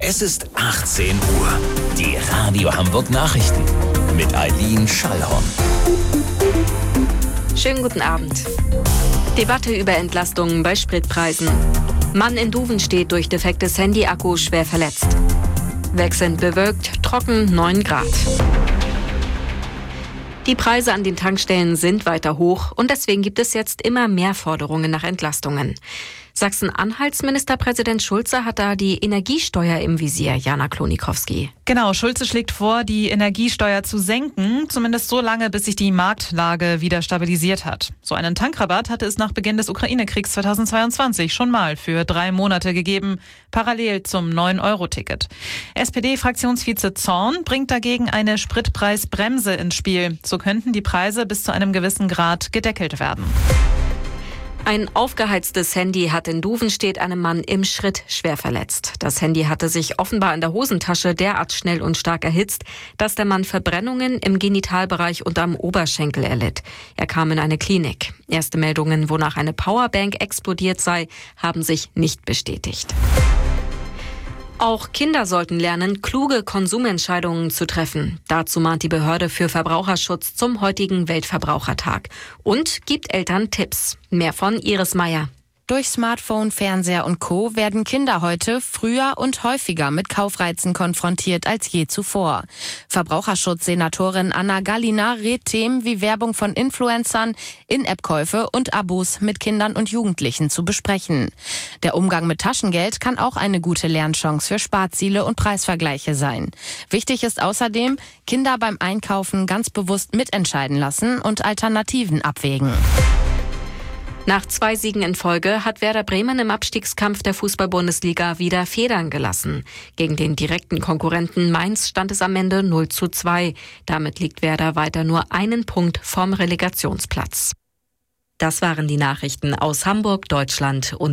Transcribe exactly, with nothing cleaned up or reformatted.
Es ist achtzehn Uhr. Die Radio Hamburg Nachrichten mit Eileen Schallhorn. Schönen guten Abend. Debatte über Entlastungen bei Spritpreisen. Mann in Duven steht durch defektes Handy-Akku schwer verletzt. Wechselnd bewölkt, trocken neun Grad. Die Preise an den Tankstellen sind weiter hoch und deswegen gibt es jetzt immer mehr Forderungen nach Entlastungen. Sachsen-Anhalts Ministerpräsident Schulze hat da die Energiesteuer im Visier, Jana Klonikowski. Genau, Schulze schlägt vor, die Energiesteuer zu senken, zumindest so lange, bis sich die Marktlage wieder stabilisiert hat. So einen Tankrabatt hatte es nach Beginn des Ukraine-Kriegs zweitausendzweiundzwanzig schon mal für drei Monate gegeben, parallel zum neun Euro Ticket. S P D-Fraktionsvize Zorn bringt dagegen eine Spritpreisbremse ins Spiel. So könnten die Preise bis zu einem gewissen Grad gedeckelt werden. Ein aufgeheiztes Handy hat in Duvenstedt einem Mann im Schritt schwer verletzt. Das Handy hatte sich offenbar in der Hosentasche derart schnell und stark erhitzt, dass der Mann Verbrennungen im Genitalbereich und am Oberschenkel erlitt. Er kam in eine Klinik. Erste Meldungen, wonach eine Powerbank explodiert sei, haben sich nicht bestätigt. Auch Kinder sollten lernen, kluge Konsumentscheidungen zu treffen. Dazu mahnt die Behörde für Verbraucherschutz zum heutigen Weltverbrauchertag und gibt Eltern Tipps. Mehr von Iris Meyer. Durch Smartphone, Fernseher und Co. werden Kinder heute früher und häufiger mit Kaufreizen konfrontiert als je zuvor. Verbraucherschutzsenatorin Anna Gallina rät Themen wie Werbung von Influencern, In-App-Käufe und Abos mit Kindern und Jugendlichen zu besprechen. Der Umgang mit Taschengeld kann auch eine gute Lernchance für Sparziele und Preisvergleiche sein. Wichtig ist außerdem, Kinder beim Einkaufen ganz bewusst mitentscheiden lassen und Alternativen abwägen. Nach zwei Siegen in Folge hat Werder Bremen im Abstiegskampf der Fußball-Bundesliga wieder Federn gelassen. Gegen den direkten Konkurrenten Mainz stand es am Ende null zu zwei. Damit liegt Werder weiter nur einen Punkt vom Relegationsplatz. Das waren die Nachrichten aus Hamburg, Deutschland und